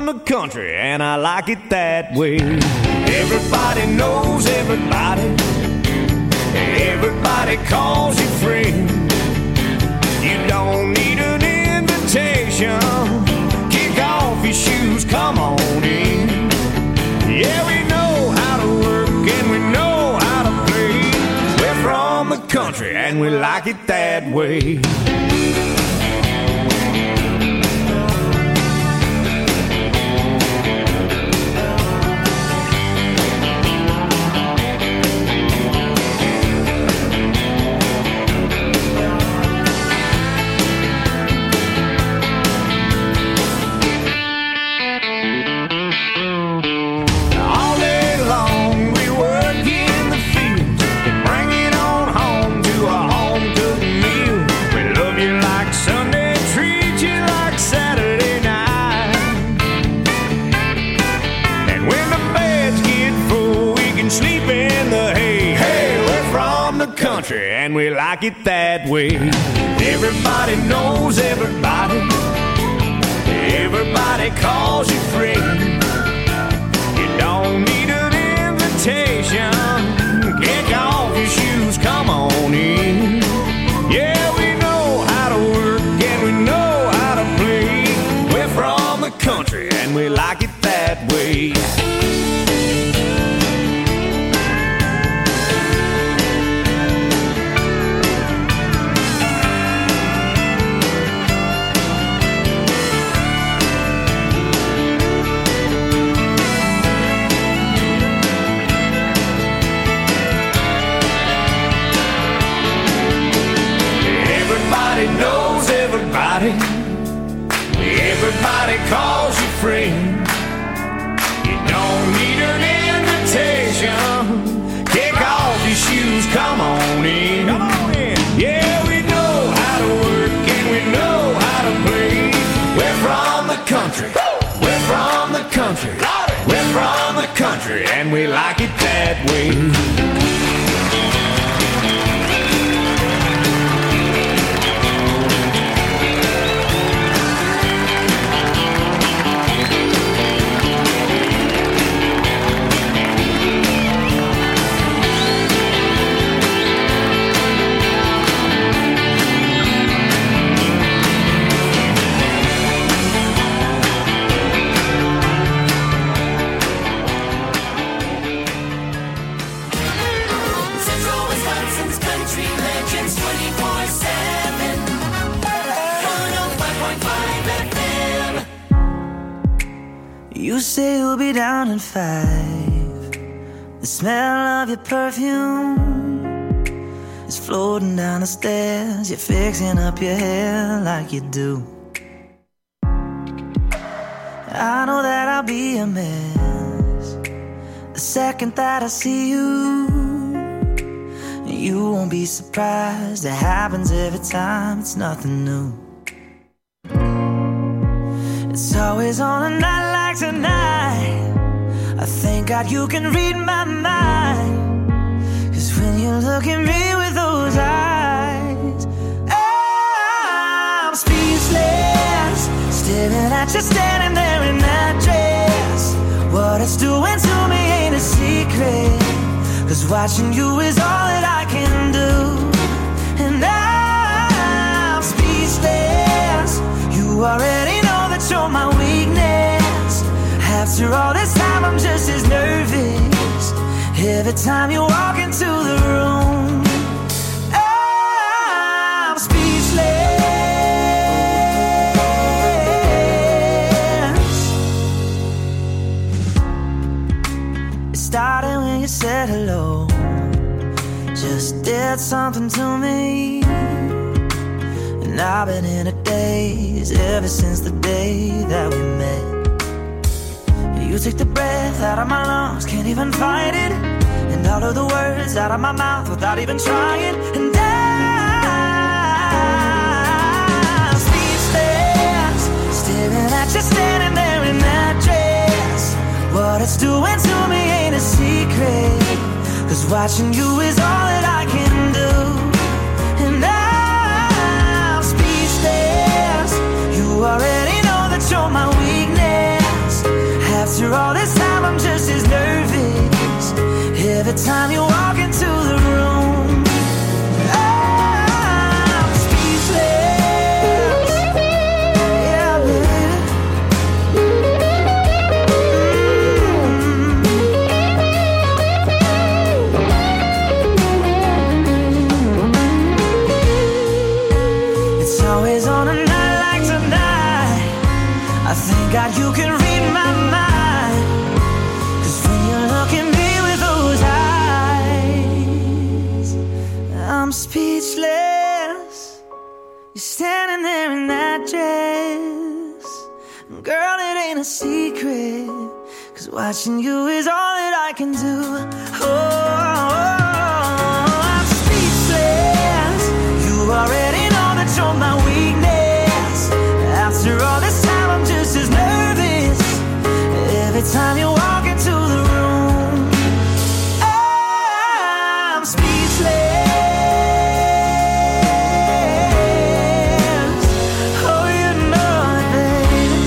the country, and I like it that way. Everybody knows everybody. Everybody calls you friend. You don't need an invitation. Kick off your shoes, come on in. Yeah, we know how to work and we know how to play. We're from the country and we like it that way. And we like it that way. Everybody knows everybody. Everybody calls you friend. You don't need an invitation. Kick off your shoes, come on in. Yeah, we know how to work and we know how to play. We're from the country and we like it that way. Knows everybody. Everybody calls you friend. You don't need an invitation. Kick off your shoes, come on in. Come on in. Yeah, we know how to work and we know how to play. We're from the country. We're from the country. We're from the country and we like it that way. You say you'll be down in 5. The smell of your perfume is floating down the stairs. You're fixing up your hair like you do. I know that I'll be a mess the second that I see you. You won't be surprised, it happens every time, it's nothing new. It's always on a night like tonight. I thank God you can read my mind. 'Cause when you look at me with those eyes, I'm speechless, staring at you standing there in that dress. What it's doing to me ain't a secret, 'cause watching you is all that I can do. And I'm speechless. You already know that you're my weakness. After all this time I'm just as nervous every time you walk into the room. I'm speechless. It started when you said hello, just did something to me. And I've been in a daze ever since the day that we met. You take the breath out of my lungs, can't even fight it. And all of the words out of my mouth without even trying. And I'm speechless, staring at you standing there in that dress. What it's doing to me ain't a secret, 'cause watching you is all that I can do. And I'm speechless. You already know that you're my weakness. thank God you can read my mind. 'Cause when you look at me with those eyes, I'm speechless. You're standing there in that dress. Girl, it ain't a secret. 'Cause watching you is all that I can do. I'm speechless. You already know that you're my weakness. After all this time, I'm just as nervous every time you walk into the room. I'm speechless. Oh, you know it, baby.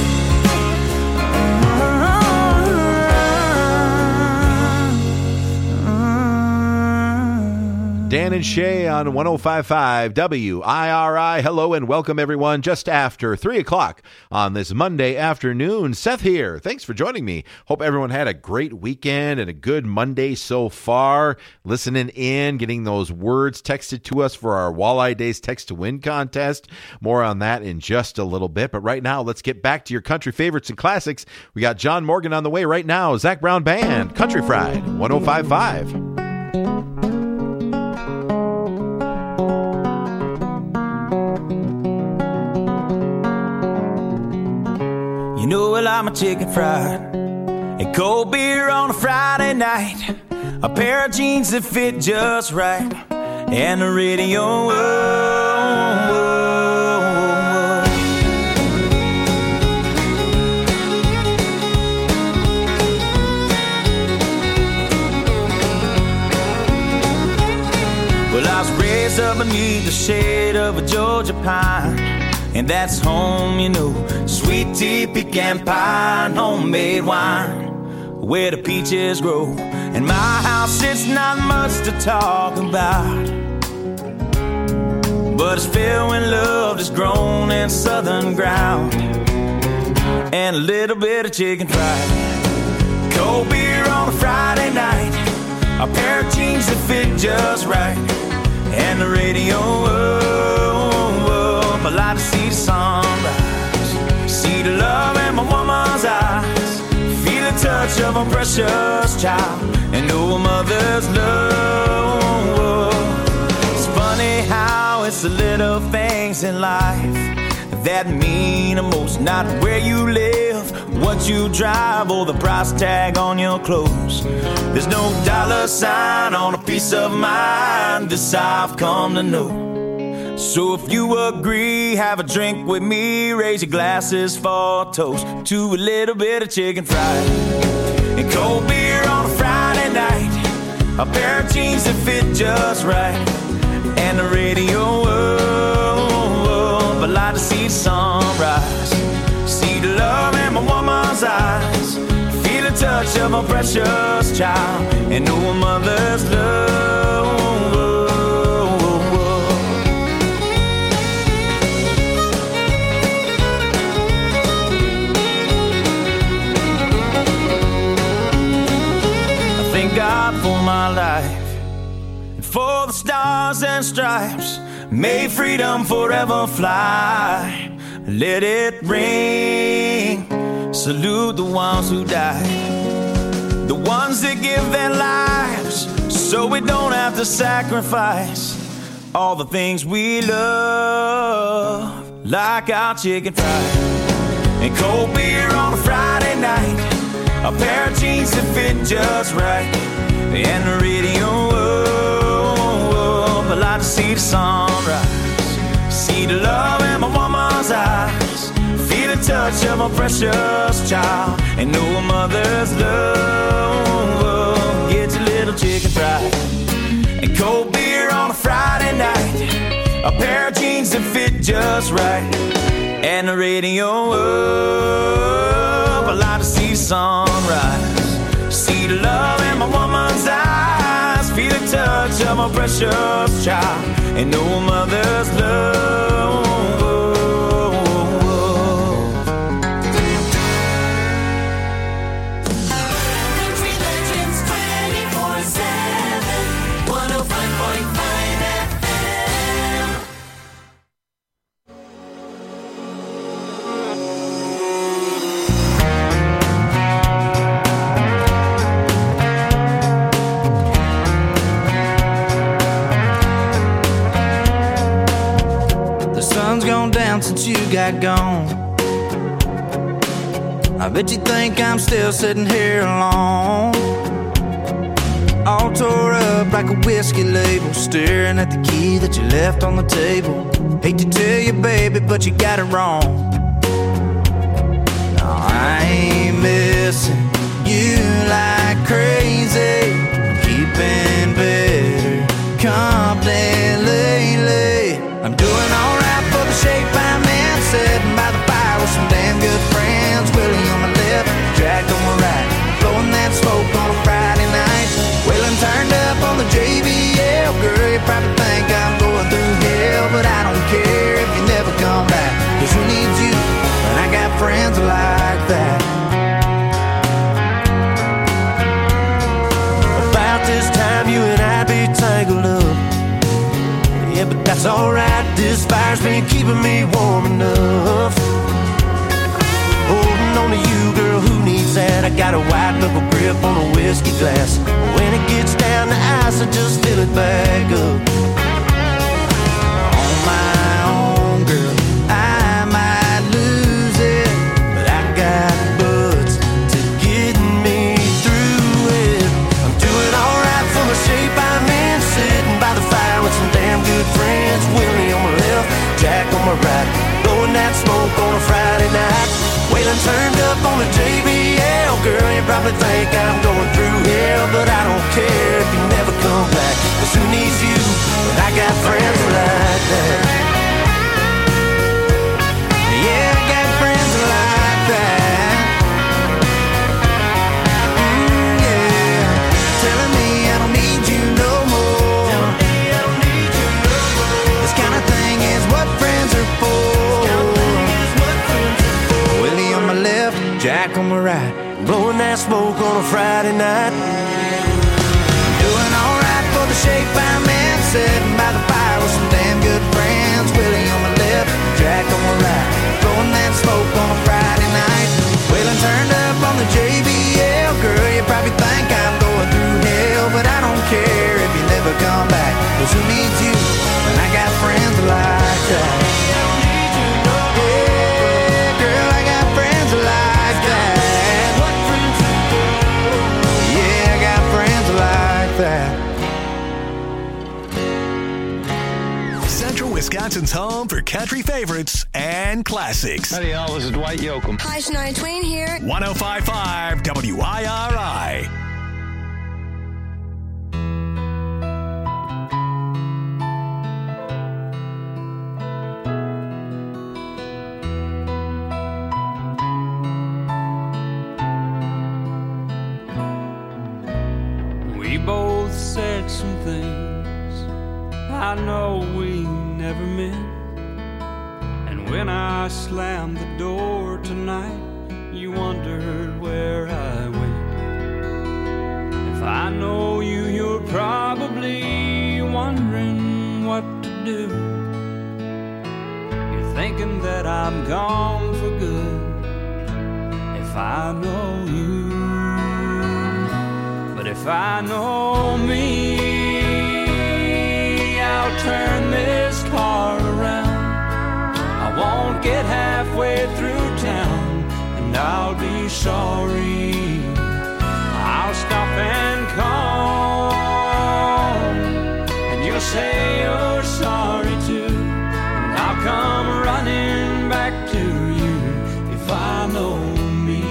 Dan and Shay on 105.5 WIRI. Hello and welcome, everyone. Just after 3 o'clock on this Monday afternoon. Seth here. Thanks for joining me. Hope everyone had a great weekend and a good Monday so far. Listening in, getting those words texted to us for our Walleye Days Text to Win contest. More on that in just a little bit. But right now, let's get back to your country favorites and classics. We got John Morgan on the way right now. Zach Brown Band, Country Fried, 105.5. You know I like my chicken fried and cold beer on a Friday night, a pair of jeans that fit just right, and the radio. Whoa, whoa, whoa. Well, I was raised up beneath the shade of a Georgia pine, and that's home, you know. Sweet tea, pecan pie, and homemade wine, where the peaches grow. In my house, it's not much to talk about, but it's filled when love is grown in southern ground, and a little bit of chicken fried, cold beer on a Friday night, a pair of jeans that fit just right, and the radio. I like to see the sunrise, see the love in my woman's eyes, feel the touch of a precious child, and know a mother's love. It's funny how it's the little things in life that mean the most. Not where you live, what you drive, or the price tag on your clothes. There's no dollar sign on a piece of mind, this I've come to know. So if you agree, have a drink with me, raise your glasses for a toast to a little bit of chicken fried and cold beer on a Friday night, a pair of jeans that fit just right, and the radio. I like to see the sunrise, see the love in my woman's eyes, feel the touch of a precious child, and know a mother's love. God for my life and for the stars and stripes, may freedom forever fly. Let it ring, salute the ones who died, the ones that give their lives so we don't have to sacrifice all the things we love, like our chicken fried and cold beer on a Friday night, a pair of jeans that fit just right, and the radio. I like to see the sunrise, see the love in my woman's eyes, feel the touch of a precious child, and know a mother's love. Get your little chicken fried and cold beer on a Friday night, a pair of jeans that fit just right, and the radio. I like to see the sunrise, see the love in my woman's eyes, feel the touch of a precious child, and know a mother's love. Country Legends 24/7, 105.5 FM. got gone. I bet you think I'm still sitting here alone, all tore up like a whiskey label, staring at the key that you left on the table. Hate to tell you, baby, but you got it wrong. No, I ain't missing you like crazy. I'm keeping better company lately. I'm doing alright for the shape I'm in, sitting by the fire with some damn good friends. Willie on my left, Jack on my right, blowing that smoke on a Friday night. Waylon turned up on the JBL. Girl, you probably think I'm going through hell, but I don't care if you never come back, 'cause who needs you when I got friends like that? About this time you and I'd be tangled up, yeah, but that's alright. This fire's been keeping me warm enough. Holding on to you, girl, who needs that? I got a wide knuckle grip on a whiskey glass. When it gets down to ice, I just fill it back up. On my own, girl, I might lose it, but I got buds to get me through it. I'm doing alright for the shape I'm in, sitting by the fire with some damn good friends. Willie on my left, Jack on my right, blowing that smoke on a Friday night. Waylon turned up on the JBL. Girl, you probably think I'm going through hell, but I don't care if you never come back, 'cause who needs you when I got friends like that? Yeah, I got friends like that. Yeah, telling me I don't need you no more. This kind of thing is what friends are for. Willie on my left, Jack on my right, blowing that smoke on a Friday night. Doing alright for the shape I'm in, sitting by the fire with some damn good friends. Willie on my left, Jack on my right, blowing that smoke on a Friday night. Waylon turned up on the JBL. Girl, you probably think I'm going through hell, but I don't care if you never come back, 'cause who needs you when I got friends like that? Central Wisconsin's home for country favorites and classics. Howdy, y'all. This is Dwight Yoakam. Hi, Shania Twain here. 105.5 WIRI. We both said some things I know we never meant, and when I slammed the door tonight, you wondered where I went. If I know you, you're probably wondering what to do. You're thinking that I'm gone for good. If I know you, but if I know me, I'll turn this car around. I won't get halfway through town, and I'll be sorry. I'll stop and call, and you'll say you're sorry too, and I'll come running back to you if I know me.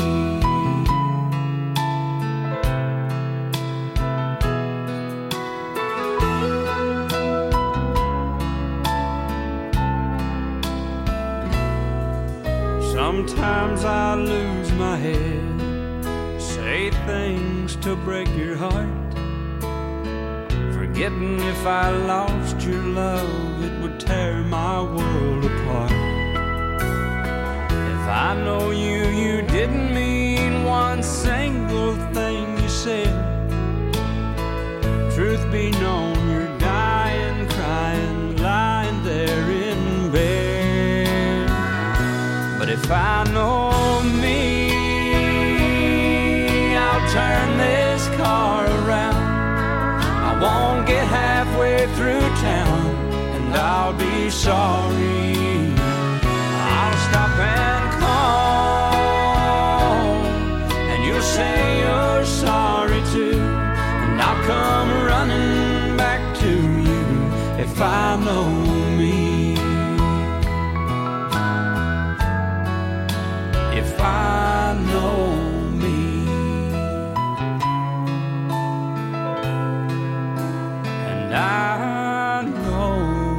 Sometimes I lose my head, say things to break your heart, forgetting if I lost your love, it would tear my world apart. If I know you, you didn't mean one single thing you said. Truth be known, you're dying, crying, lying there in bed. But if I know me, I'll turn this car around. I won't get halfway through town, and I'll be sorry. if I know me. If I know me. And I know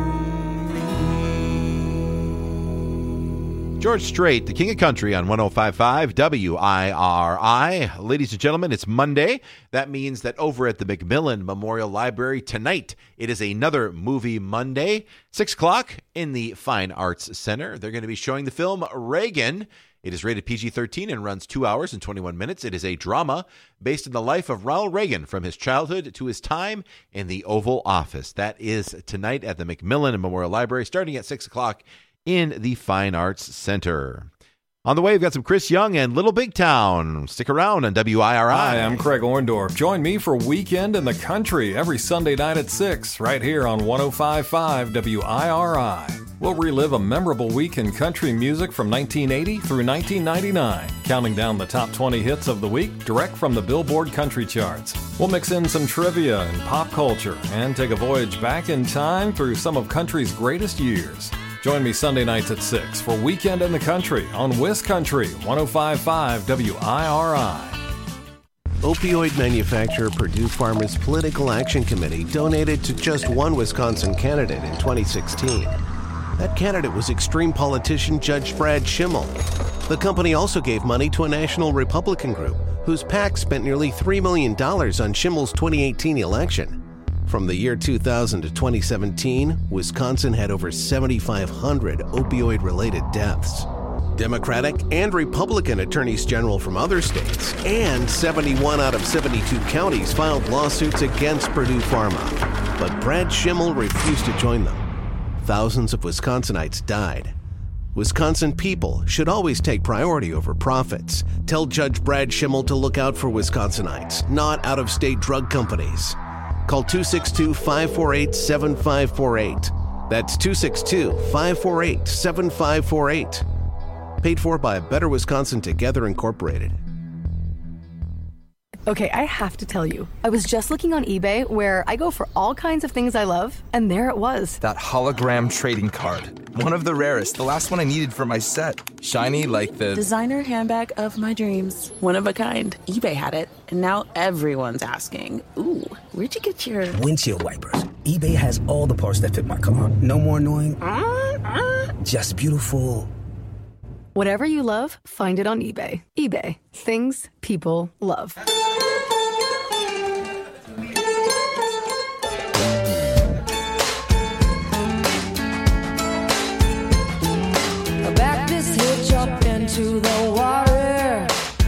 me. George Strait, the King of Country on 105.5 WIRI. Ladies and gentlemen, it's Monday. That means that over at the McMillan Memorial Library tonight, it is another Movie Monday. 6 o'clock in the Fine Arts Center. They're going to be showing the film Reagan. It is rated PG-13 and runs 2 hours and 21 minutes. It is a drama based on the life of Ronald Reagan from his childhood to his time in the Oval Office. That is tonight at the McMillan Memorial Library, starting at 6 o'clock in the Fine Arts Center. On the way, we've got some Chris Young and Little Big Town. Stick around on WIRI. Hi, I'm Craig Orndorff. Join me for Weekend in the Country every Sunday night at 6, right here on 105.5 WIRI. We'll relive a memorable week in country music from 1980 through 1999, counting down the top 20 hits of the week direct from the Billboard Country Charts. We'll mix in some trivia and pop culture and take a voyage back in time through some of country's greatest years. Join me Sunday nights at 6 for Weekend in the Country on WisCountry 105.5 WIRI. Opioid manufacturer Purdue Pharma's Political Action Committee donated to just one Wisconsin candidate in 2016. That candidate was extreme politician Judge Brad Schimmel. The company also gave money to a national Republican group whose PAC spent nearly $3 million on Schimmel's 2018 election. From the year 2000 to 2017, Wisconsin had over 7,500 opioid-related deaths. Democratic and Republican attorneys general from other states and 71 out of 72 counties filed lawsuits against Purdue Pharma. But Brad Schimmel refused to join them. Thousands of Wisconsinites died. Wisconsin people should always take priority over profits. Tell Judge Brad Schimmel to look out for Wisconsinites, not out-of-state drug companies. Call 262-548-7548. That's 262-548-7548. Paid for by Better Wisconsin Together Incorporated. Okay, I have to tell you, I was just looking on eBay where I go for all kinds of things I love, and there it was. That hologram trading card. One of the rarest. The last one I needed for my set. Shiny like the... designer handbag of my dreams. One of a kind. eBay had it, and now everyone's asking, ooh, where'd you get your... windshield wipers. eBay has all the parts that fit my car. No more annoying... just beautiful... Whatever you love, find it on eBay. eBay. Things people love. Back this hitch up into the water.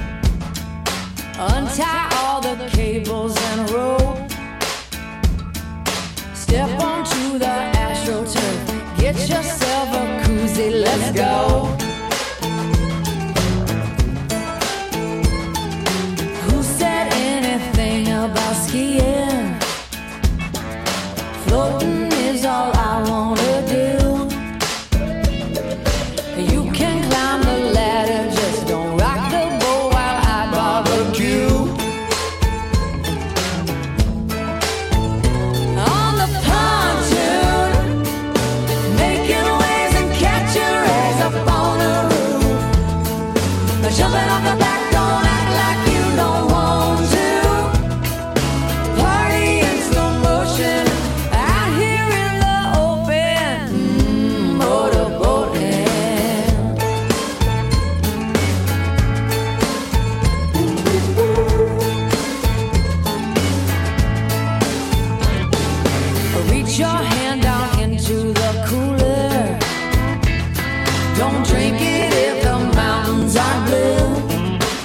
Untie all the cables and rope. Step onto the AstroTurf. Get yourself a koozie, let's go. About skiing, floating is all I wanna do. You can climb the ladder, just don't rock the boat while I barbecue. On the pontoon, making waves and catching rays up on the roof. Jumping off the back, don't act like you don't want to. Your hand down into the cooler. Don't drink it if the mountains are blue.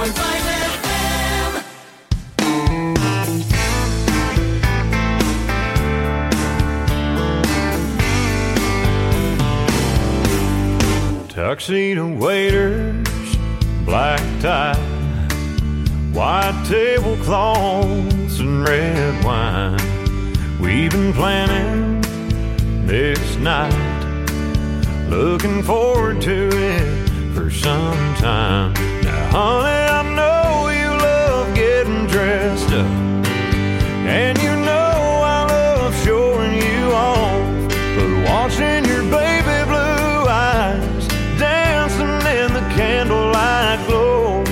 Tuxedo waiters, black tie, white tablecloths and red wine. We've been planning this night, looking forward to it for some time. Now, honey, I know you love getting dressed up, and you know I love showing you off, but watching your baby blue eyes dancing in the candlelight glow,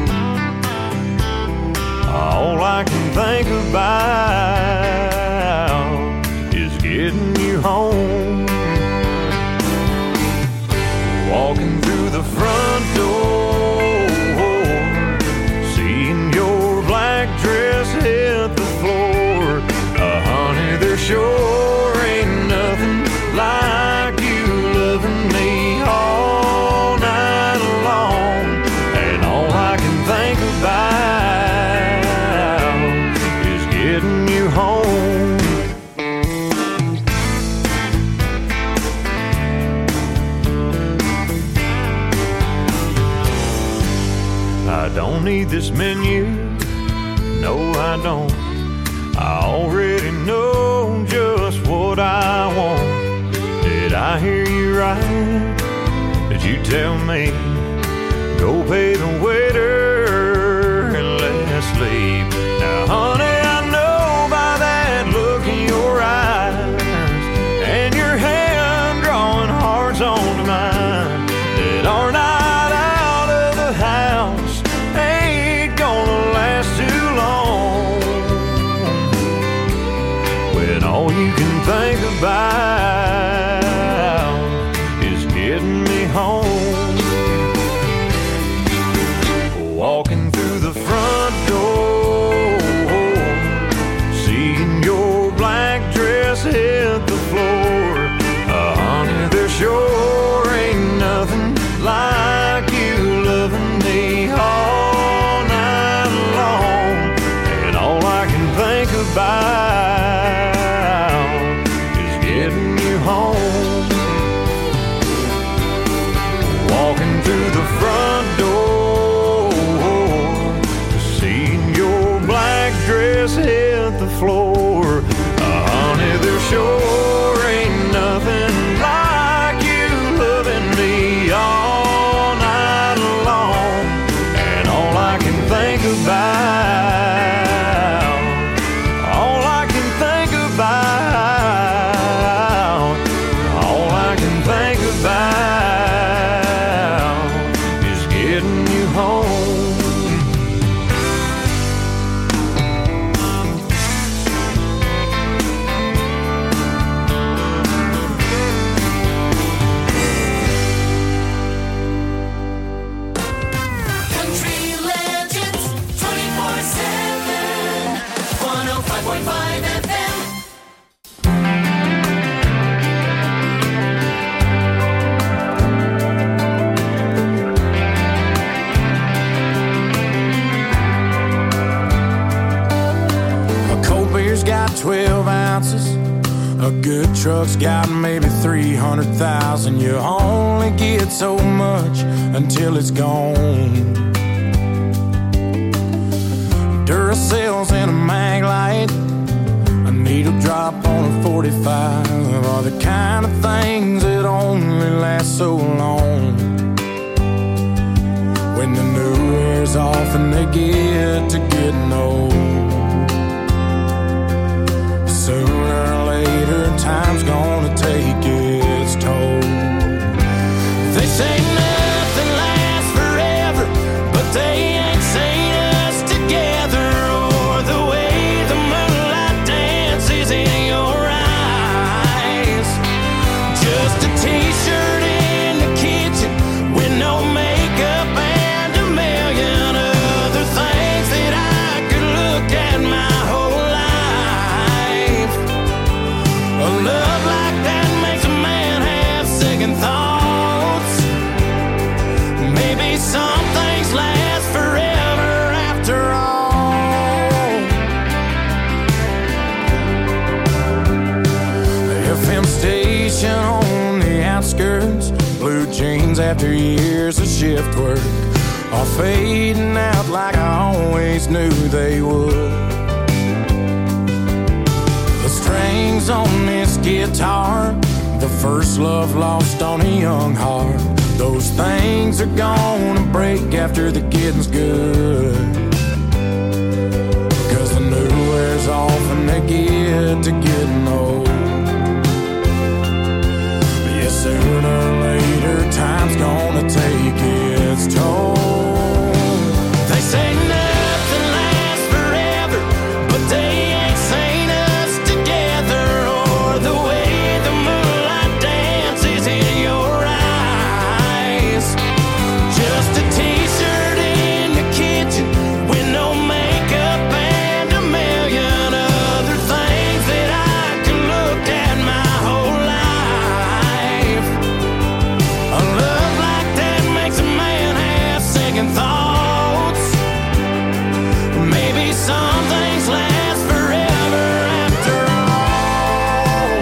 all I can think about is getting you home. Walking through the front door, seeing your black dress hit the floor. Honey, there sure ain't nothing like you loving me all night long. And all I can think about is getting you home. I don't need this menu, no I don't. I already know just what I want. Did I hear you right? Did you tell me go pay the waiter and let's leave? Now honey, I know by that look in your eyes and your hand drawing hearts onto mine that our night out of the house ain't gonna last too long, when all you can think about is getting me home. Walking through the front door, seeing your black dress hit the floor. Honey, there sure ain't nothing like you loving me all night long. And all I can think about is getting you home. Walking through the front door, seeing your black dress hit the floor. Honey, there sure ain't nothing like you loving me all night long. And all I can think about, all I can think about, all I can think about is getting you home. Country legends 24/7, 105.5 FM. A cold beer's got 12 ounces. A good truck's got maybe 300,000. You only get so much until it's gone. Duracell's in a mag light, a needle drop on a 45 are the kind of things that only last so long. When the new wears off and they get to getting old, sooner or later time's gonna take its toll. They say nothing lasts forever, but they ain't seen us together, or the way the moonlight dances in your eyes. Just a t-shirt in the kitchen with no makeup and a million other things that I could look at my whole life. A love like that makes a man have second thoughts. Maybe some things last forever. years of shift work are fading out like I always knew they would. The strings on this guitar, the first love lost on a young heart, those things are gonna break after the getting's good. 'Cause the new wears off and they get to getting old. But yeah, sooner or later time's gonna take its toll. They say nothing lasts forever, but they ain't seen us together, or the way the moonlight dances in your eyes. Just a t-shirt in the kitchen with no makeup and a million other things that I can look at my whole life. A love like that makes a man have second thoughts. Maybe some things last forever after all.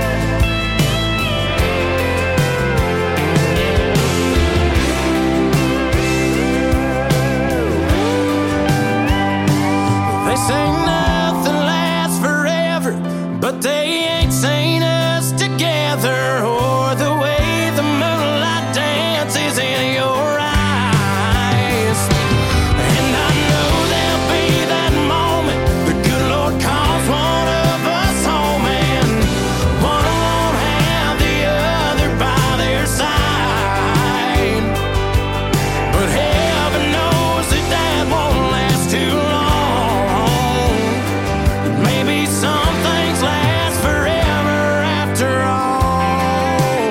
They say nothing lasts forever, but they ain't seen us together, or the way the moonlight dances in your eyes. And I know there'll be that moment the good Lord calls one of us home, and one won't have the other by their side. But heaven knows that that won't last too long. Maybe some things last forever after all.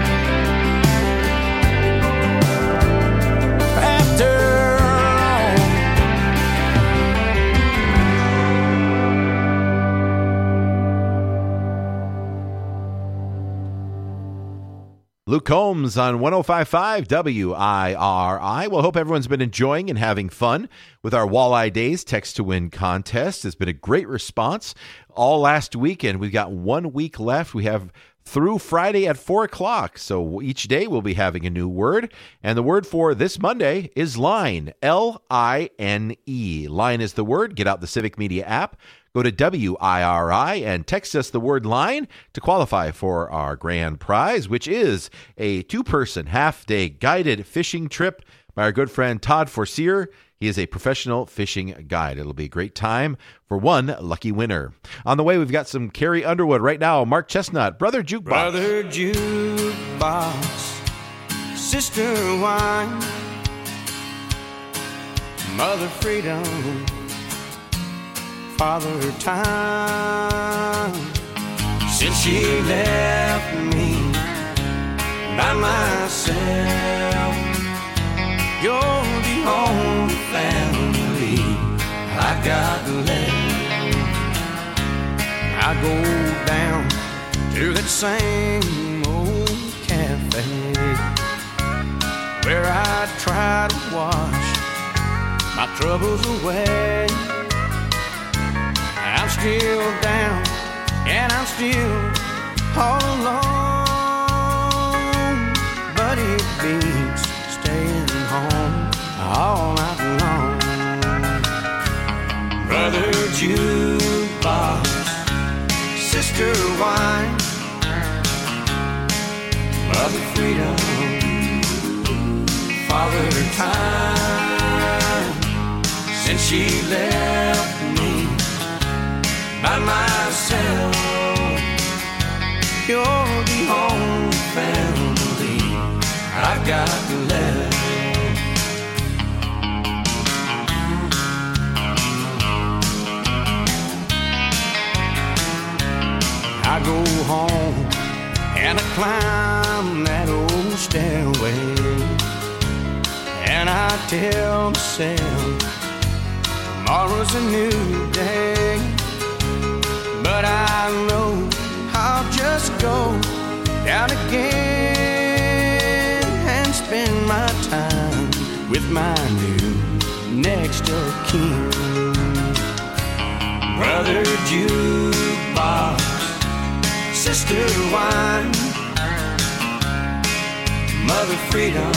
After all. Luke Combs on 105.5 WIRI. Well, hope everyone's been enjoying and having fun with our Walleye Days Text to Win contest. It's been a great response all last weekend. We've got 1 week left. We have through Friday at 4 o'clock. So each day we'll be having a new word. And the word for this Monday is line, L-I-N-E. Line is the word. Get out the Civic Media app. Go to WIRI and text us the word line to qualify for our grand prize, which is a 2-person half-day guided fishing trip by our good friend Todd Forcier. He is a professional fishing guide. It'll be a great time for one lucky winner. On the way, we've got some Carrie Underwood. Right now, Mark Chestnut, Brother Jukebox. Brother Jukebox, Sister Wine, Mother Freedom, Father Time. Since she left me by myself, you're the only family I got left. I go down to that same old cafe where I try to wash my troubles away. I'm still down and I'm still all alone, but it beats staying home all night long. Brother Jukebox, Sister Wine, Mother Freedom, Father Time. Since she left me by myself, you're the only family I've got left. I go home and I climb that old stairway, and I tell myself tomorrow's a new day. But I know I'll just go down again and spend my time with my new next of kin. Brother Jukebox, Sister Wine, Mother Freedom,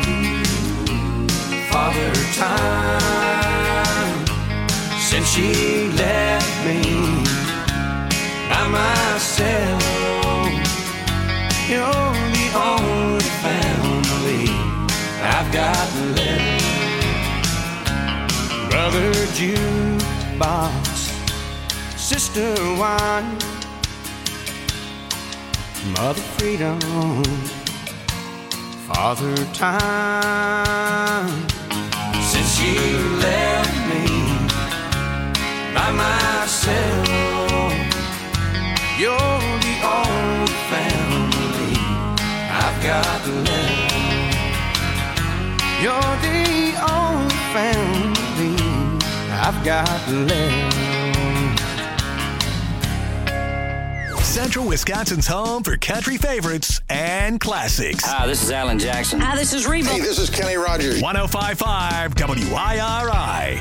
Father Time. Since she left me by myself, you're the only family I've got left. Brother Jukebox, Sister Wine, Mother Freedom, Father Time. Since she left me by myself, you're the only family I've got left. You're the only family I've got left. Central Wisconsin's home for country favorites and classics. Hi, this is Alan Jackson. Hi, this is Reba. Hey, this is Kenny Rogers. 105.5 WIRI.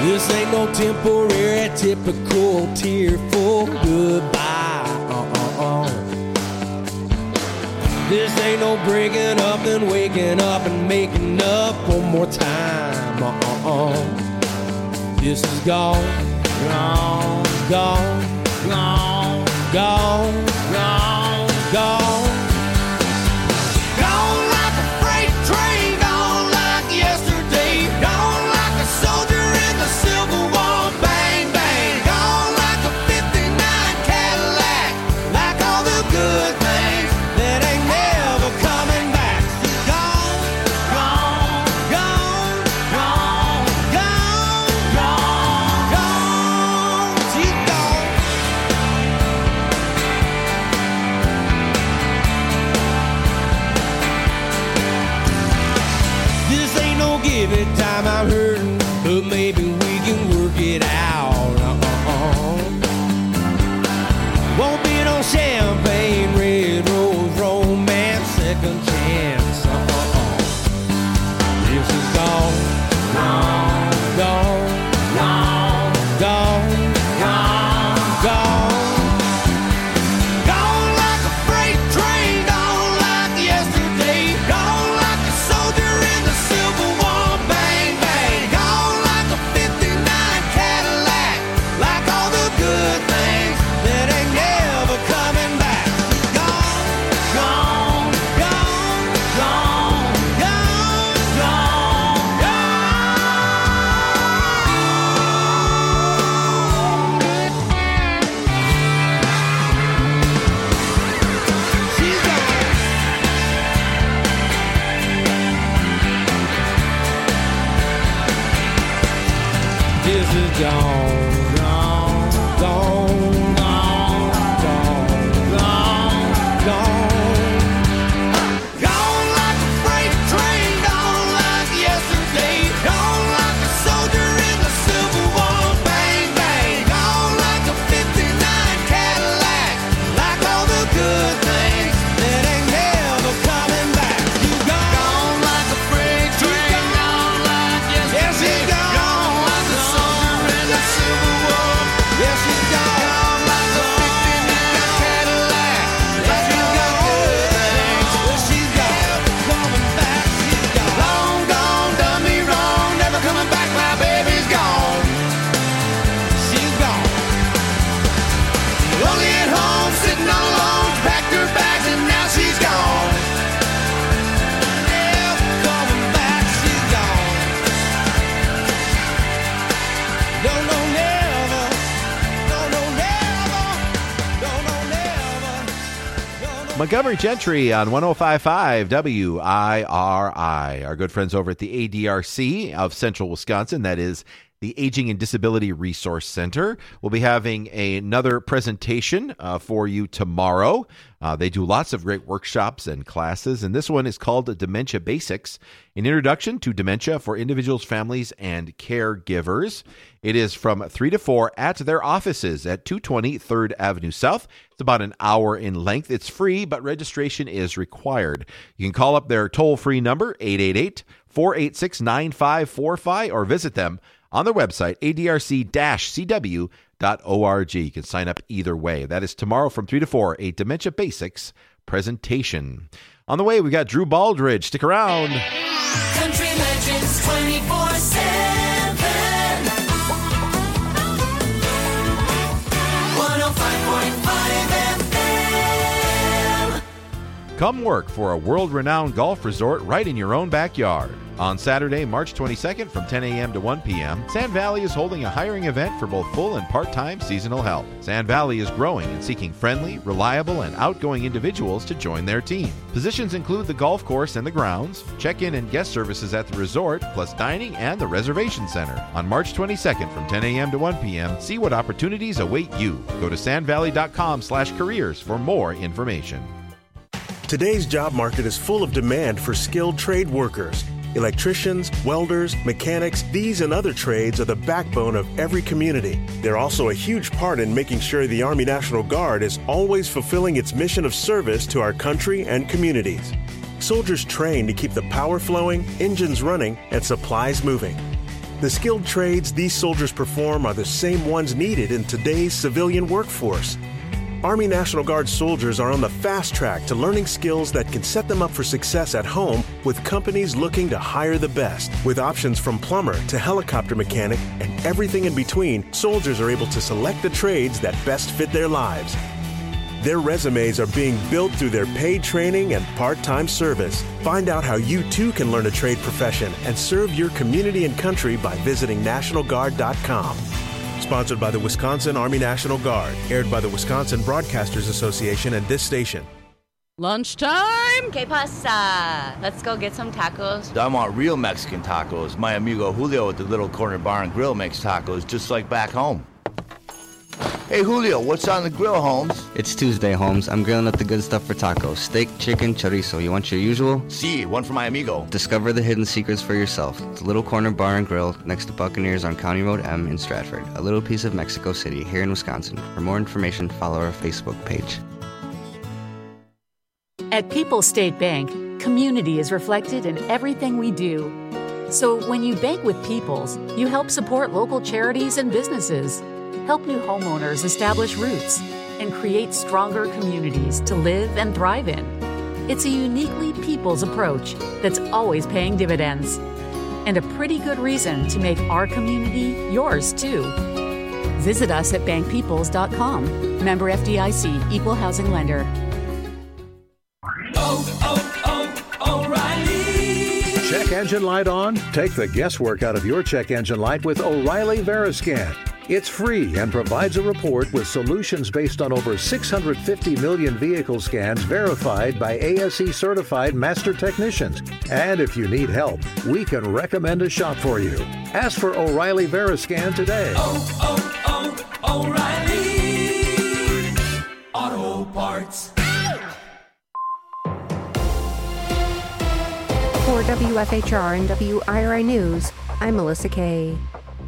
This ain't no temporary, typical, tearful goodbye. This ain't no breaking up and waking up and making up one more time. This is gone, gone, gone, gone, gone, gone, gone. Gone like a freight train, gone like yesterday, gone like a soldier in the Civil War. Bang, bang, gone like a 59 Cadillac, like all the good things that ain't never coming back. Gone, gone, gone, gone, gone, gone, gone. She's gone. This ain't no give it time, I'm hurting, but maybe we can work it out. Won't be no champagne, red rose, romance, second chance. This is gone, gone, gone, gone, gone, gone, gone. Gone like a freight train, gone like yesterday, gone like a soldier in the Civil War. Bang, bang, gone like a 59 Cadillac, like all the good things that ain't never coming back. Gone, gone, gone, gone, gone, gone, gone. She's gone. This is gone, gone, gone, gone, gone, gone. Gone like a freight train, gone like yesterday, gone like a soldier in the Civil War. Bang, bang, gone like a 59 Cadillac, like all the good things that ain't never coming back. You gone like a freight train, gone like yesterday, gone like a soldier in the Civil War. Yes, she's gone like a 59 Cadillac, like all the good things. Well, she's gone, coming back, she's gone. Long gone, done me wrong, never coming back, my baby's gone. She's gone. Lonely at home, sitting all alone, packed her bags and now she's gone. Never coming back, she's gone. No, no, never. No, no, never. No, no, never. No, no. Montgomery Gentry on 105.5 WIRI. Our good friends over at the ADRC of Central Wisconsin, that is the Aging and Disability Resource Center, will be having another presentation for you tomorrow. They do lots of great workshops and classes, and this one is called Dementia Basics, an introduction to dementia for individuals, families, and caregivers. It is from 3 to 4 at their offices at 220 3rd Avenue South. It's about an hour in length. It's free, but registration is required. You can call up their toll-free number, 888-486-9545, or visit them on their website, adrc-cw.org. You can sign up either way. That is tomorrow from 3 to 4, a Dementia Basics presentation. On the way, we got Drew Baldridge. Stick around. Country Legends 24/7. 105.5 FM. Come work for a world-renowned golf resort right in your own backyard. On Saturday, March 22nd from 10 a.m. to 1 p.m., Sand Valley is holding a hiring event for both full and part-time seasonal help. Sand Valley is growing and seeking friendly, reliable, and outgoing individuals to join their team. Positions include the golf course and the grounds, check-in and guest services at the resort, plus dining and the reservation center. On March 22nd from 10 a.m. to 1 p.m., see what opportunities await you. Go to sandvalley.com/careers for more information. Today's job market is full of demand for skilled trade workers. Electricians, welders, mechanics, these and other trades are the backbone of every community. They're also a huge part in making sure the Army National Guard is always fulfilling its mission of service to our country and communities. Soldiers train to keep the power flowing, engines running, and supplies moving. The skilled trades these soldiers perform are the same ones needed in today's civilian workforce. Army National Guard soldiers are on the fast track to learning skills that can set them up for success at home with companies looking to hire the best. With options from plumber to helicopter mechanic and everything in between, soldiers are able to select the trades that best fit their lives. Their resumes are being built through their paid training and part-time service. Find out how you too can learn a trade profession and serve your community and country by visiting NationalGuard.com. Sponsored by the Wisconsin Army National Guard. Aired by the Wisconsin Broadcasters Association and this station. Lunchtime? Que pasa? Let's go get some tacos. I want real Mexican tacos. My amigo Julio at the Little Corner Bar and Grill makes tacos just like back home. Hey, Julio, what's on the grill, Holmes? It's Tuesday, Holmes. I'm grilling up the good stuff for tacos. Steak, chicken, chorizo. You want your usual? Si, one for my amigo. Discover the hidden secrets for yourself. The Little Corner Bar and Grill next to Buccaneers on County Road M in Stratford. A little piece of Mexico City here in Wisconsin. For more information, follow our Facebook page. At People's State Bank, community is reflected in everything we do. So when you bank with People's, you help support local charities and businesses, help new homeowners establish roots, and create stronger communities to live and thrive in. It's a uniquely People's approach that's always paying dividends. And a pretty good reason to make our community yours, too. Visit us at bankpeoples.com. Member FDIC, Equal Housing Lender. O'Reilly. Check engine light on? Take the guesswork out of your check engine light with O'Reilly Veriscan. It's free and provides a report with solutions based on over 650 million vehicle scans verified by ASE certified master technicians. And if you need help, we can recommend a shop for you. Ask for O'Reilly Veriscan today. O'Reilly Auto Parts. For WFHR and WIRI News, I'm Melissa Kay.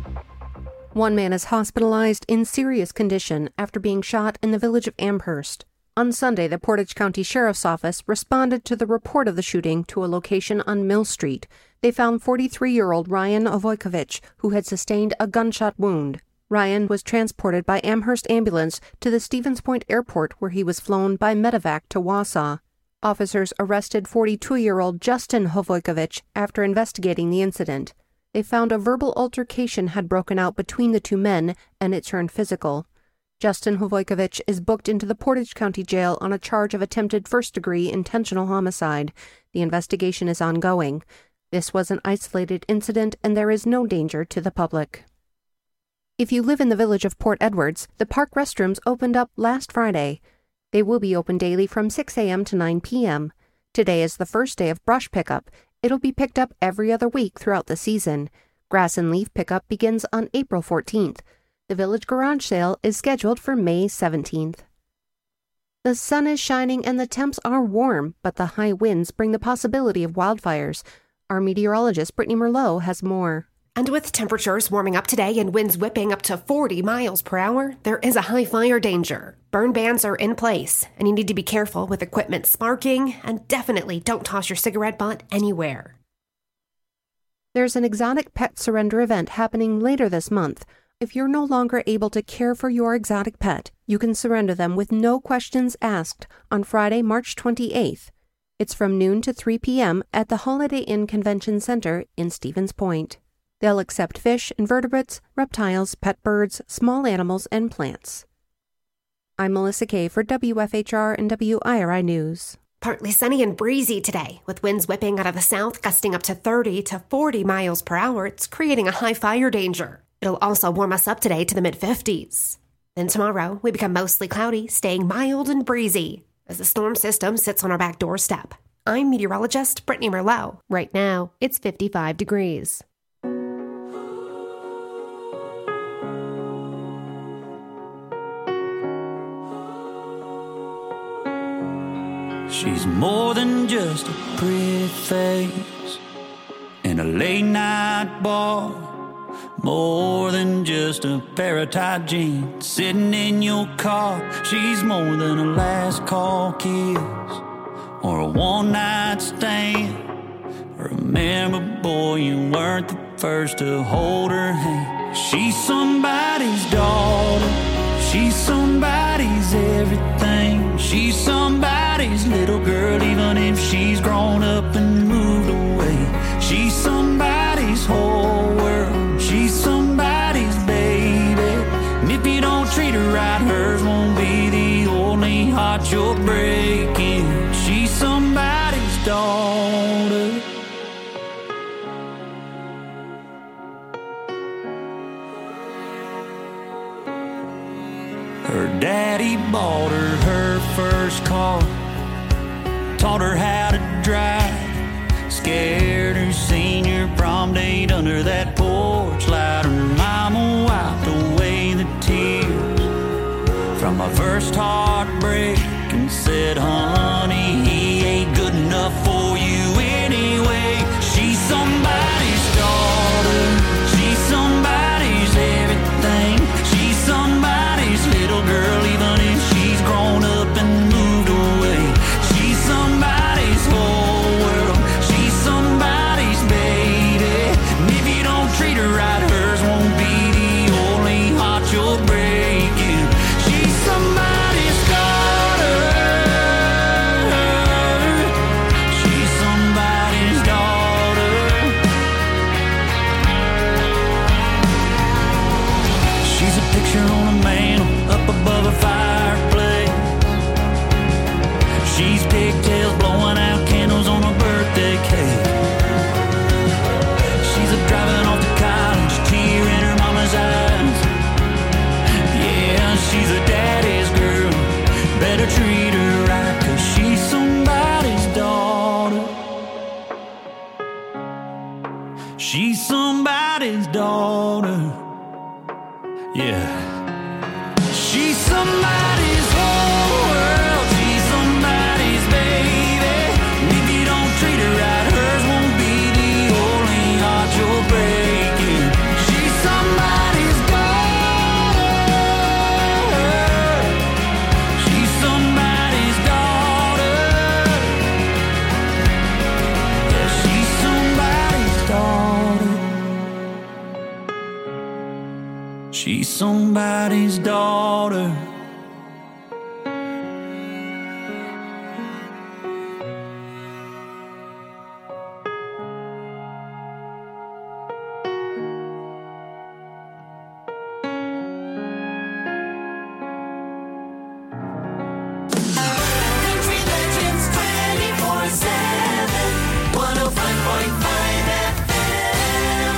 One man is hospitalized in serious condition after being shot in the village of Amherst. On Sunday, the Portage County Sheriff's Office responded to the report of the shooting to a location on Mill Street. They found 43-year-old Ryan Ovojkovic, who had sustained a gunshot wound. Ryan was transported by Amherst ambulance to the Stevens Point Airport, where he was flown by medevac to Wausau. Officers arrested 42-year-old Justin Hovojkovic after investigating the incident. They found a verbal altercation had broken out between the two men, and it turned physical. Justin Hovojkovic is booked into the Portage County Jail on a charge of attempted first-degree intentional homicide. The investigation is ongoing. This was an isolated incident, and there is no danger to the public. If you live in the village of Port Edwards, the park restrooms opened up last Friday. They will be open daily from 6 a.m. to 9 p.m. Today is the first day of brush pickup. It'll be picked up every other week throughout the season. Grass and leaf pickup begins on April 14th. The village garage sale is scheduled for May 17th. The sun is shining and the temps are warm, but the high winds bring the possibility of wildfires. Our meteorologist, Brittany Merlot, has more. And with temperatures warming up today and winds whipping up to 40 miles per hour, there is a high fire danger. Burn bans are in place, and you need to be careful with equipment sparking, and definitely don't toss your cigarette butt anywhere. There's an exotic pet surrender event happening later this month. If you're no longer able to care for your exotic pet, you can surrender them with no questions asked on Friday, March 28th. It's from noon to 3 p.m. at the Holiday Inn Convention Center in Stevens Point. They'll accept fish, invertebrates, reptiles, pet birds, small animals, and plants. I'm Melissa Kay for WFHR and WIRI News. Partly sunny and breezy today, with winds whipping out of the south, gusting up to 30 to 40 miles per hour. It's creating a high fire danger. It'll also warm us up today to the mid-50s. Then tomorrow, we become mostly cloudy, staying mild and breezy as the storm system sits on our back doorstep. I'm meteorologist Brittany Merlot. Right now, it's 55 degrees. She's more than just a pretty face in a late night bar, more than just a pair of tight jeans sitting in your car. She's more than a last call kiss or a one night stand. Remember, boy, you weren't the first to hold her hand. She's somebody's daughter. She's somebody's everything. She's somebody's little girl, even if she's grown up and moved away. She's somebody's whole world. She's somebody's baby. And if you don't treat her right, hers won't be the only heart you're breaking. She's somebody's daughter. Her daddy bought her her first car, taught her how to drive, scared her senior prom date under that porch light. Her mama wiped away the tears from my first heartbreak and said, honey, he ain't good enough for you anyway. She's somebody's daughter. She's somebody's everything. She's somebody's little girl, even if she's grown up and moved away. She's somebody's whole world. She's somebody's baby. And if you don't treat her right, hers won't be the only heart you're breaking. She's somebody's daughter. She's somebody's daughter. She's a picture on a mantle up above a fireplace. She's pigtails blowing out candles on a birthday cake. She's a driving off to college, tear in her mama's eyes. Yeah, she's a daddy's girl. Better treat her right, 'cause she's somebody's daughter. She's somebody's daughter. Yeah. She's somebody's whole world. She's somebody's baby. And if you don't treat her right, hers won't be the only heart you're breaking. She's somebody's daughter. She's somebody's daughter. Yeah, she's somebody's daughter. She's somebody's daughter. Country Legends 24/7, 105.5 FM.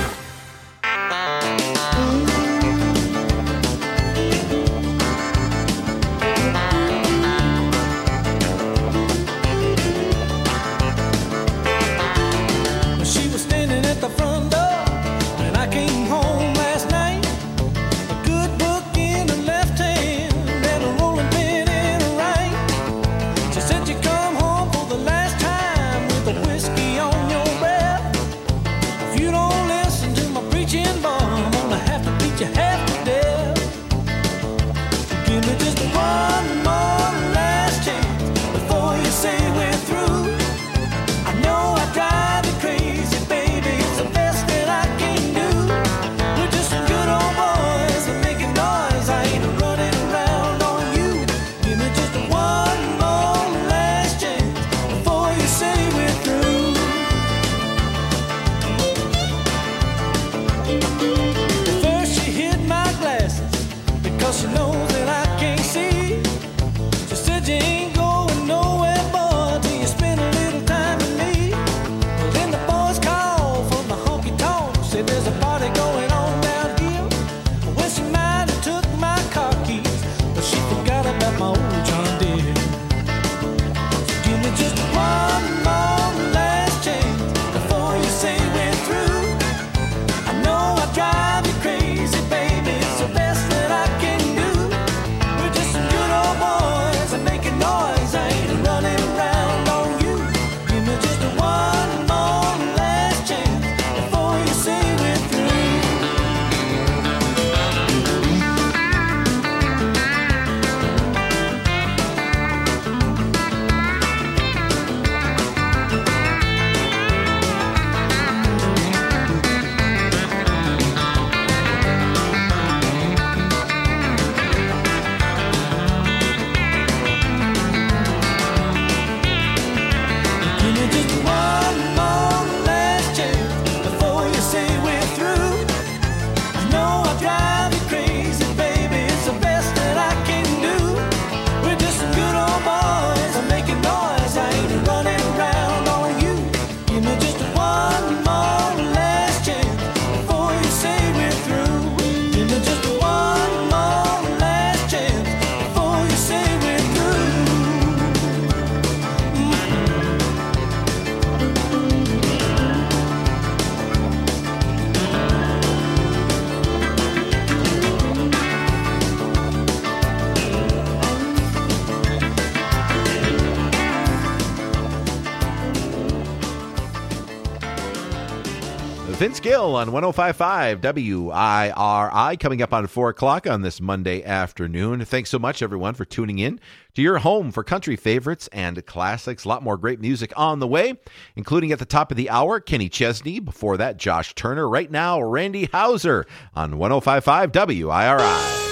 Vince Gill on 105.5 WIRI coming up on 4 o'clock on this Monday afternoon. Thanks so much, everyone, for tuning in to your home for country favorites and classics. A lot more great music on the way, including at the top of the hour, Kenny Chesney. Before that, Josh Turner. Right now, Randy Houser on 105.5 WIRI.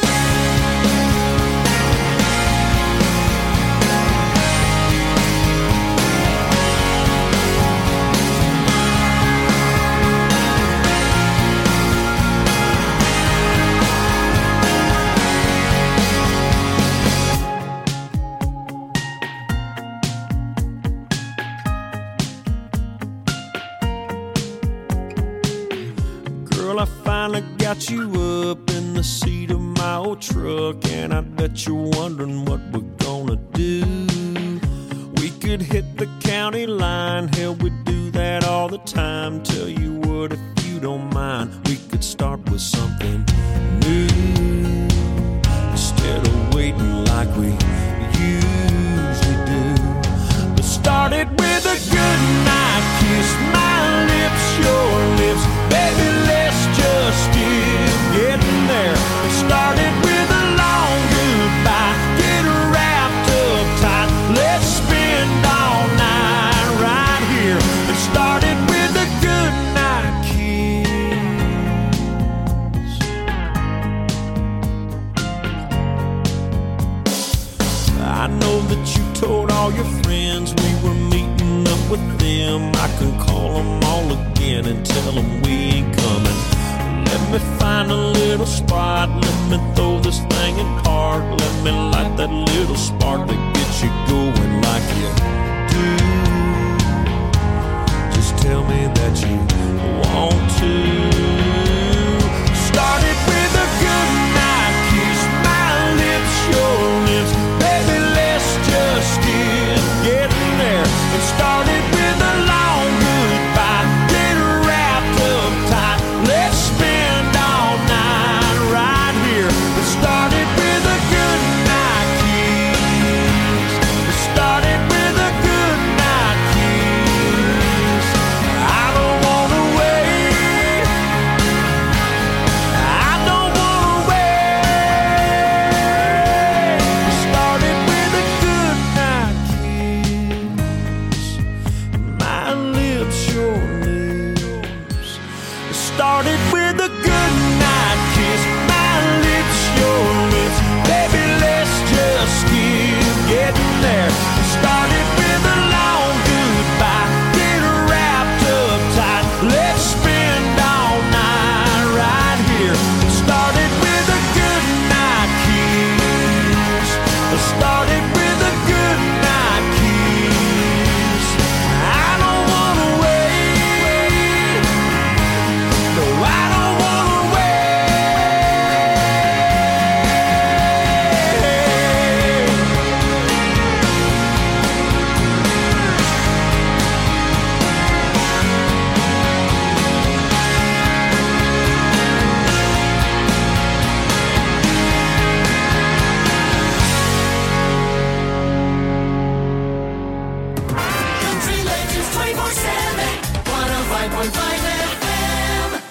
I finally got you up in the seat of my old truck, and I bet you're wondering what we're gonna do. We could hit the county line, hell, we do that all the time. Tell you what, if you don't mind, we could start with something new, instead of waiting like we usually do. Let's start it with a good night kiss, my lips, your lips, baby, let's just get in there. It started with a long goodbye, get wrapped up tight, let's spend all night right here. It started with a good night kiss. I know that you told all your friends we were meeting up with them. I can call them all again and tell them we ain't coming. Let me find a little spot, let me throw this thing in park, let me light that little spark that gets you going like you do. Just tell me that you want to. Started with a good night kiss, my lips, your lips, baby, let's just get in there. It started with a long goodbye, get wrapped up tight, let's spend all night right here. It started with a good night kiss. It started with a good night kiss. I don't wanna wait, I don't wanna wait. It started with a good night kiss, my lips, your lips. It started with a good night kiss, my lips, your lips, baby, let's just get in there. It started with a long goodbye, get wrapped up tight, let's spend all night right here. It started with a good night kiss. It started with a good night kiss. I don't wanna wait, no, I don't wanna wait. Country Legends 24/7, 105.5 FM.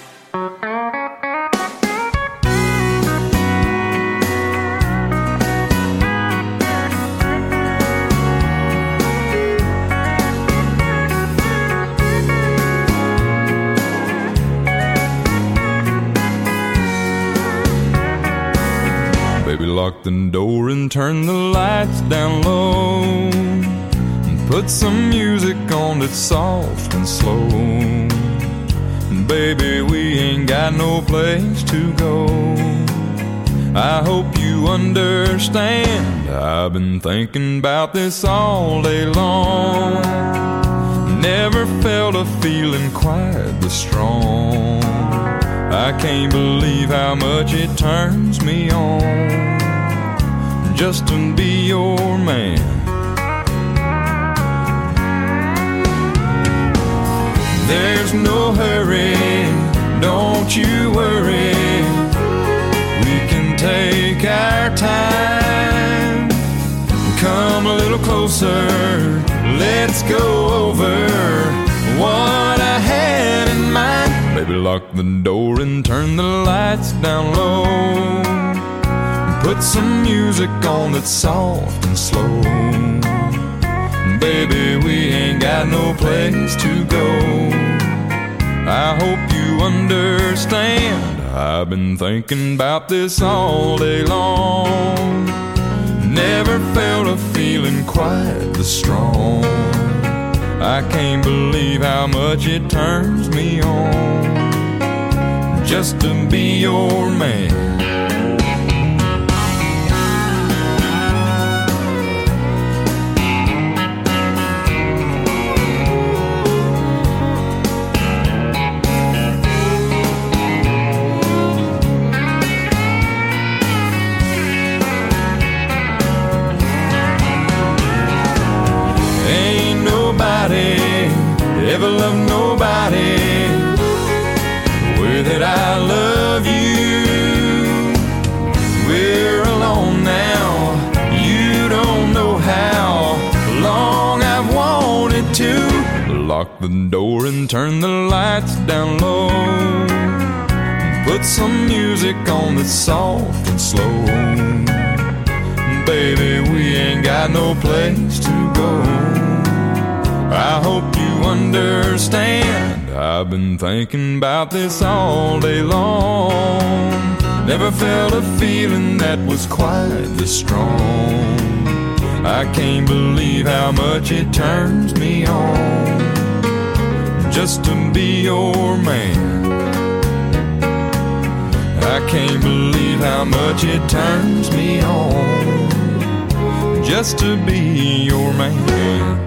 Baby, lock the door and turn the lights down low, and put some music on that's soft and slow. Baby, we ain't got no place to go. I hope you understand, I've been thinking about this all day long. Never felt a feeling quite this strong. I can't believe how much it turns me on just to be your man. There's no hurry, don't you worry, we can take our time. Come a little closer, let's go over what I had in mind. Baby, Baby, lock the door and turn the lights down low. Put some music on that's soft and slow. Baby, we ain't got no place to go. I hope you understand. I've been thinking about this all day long. Never felt a feeling quite this strong. I can't believe how much it turns me on just to be your man. Ever love nobody the way that I love you. We're alone now. You don't know how long I've wanted to. Lock the door and turn the lights down low. Put some music on that's soft and slow. Baby, we ain't got no place to go. I hope you understand. I've been thinking about this all day long. Never felt a feeling that was quite this strong. I can't believe how much it turns me on just to be your man. I can't believe how much it turns me on just to be your man.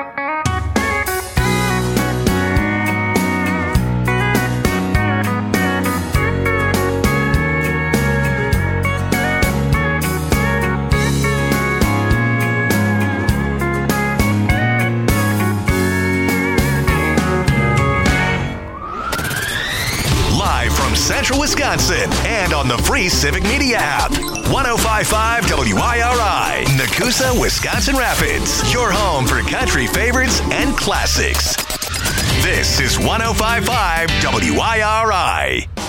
Central Wisconsin and on the free Civic Media app. 105.5 WIRI, Nakusa, Wisconsin Rapids. Your home for country favorites and classics. This is 105.5 WIRI.